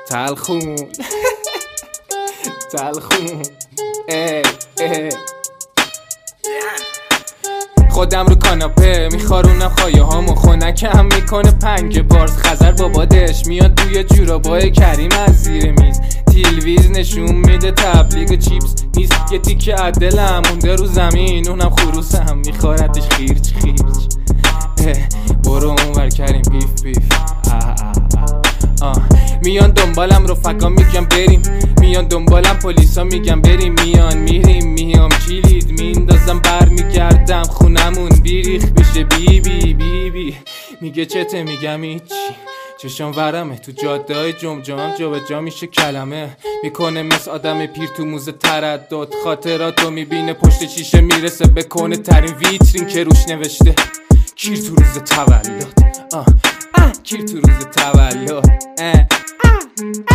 تلخون تلخون خودم رو کاناپه میخارونم خایه هامو خونکم میکنه پنج بارز خزر بابادش میاد توی جورابای کریم از زیر میز تیلویز نشون میده تبلیغ چیپس نیست یه تیکه عدلم مونده رو زمین اونم خروسم میخوردش خیرچ خیرچ برو اونور کریم بیف بیف میان دنبالم رفقا میگم بریم میان دنبالم پلیسا میگم بریم میان میریم میام کلید میندازم بر میگردم خونمون بیریخ بشه بی بی بی بی میگه چته میگم ایچی چشم ورمه تو جاده های جمجام جا به جا میشه کلمه میکنه مثل آدم پیر تو موزه تردد خاطراتو میبینه پشت شیشه میرسه بکنه ترین ویترین که روش نوشته کیر تو روز تولد کیر تو روز تولد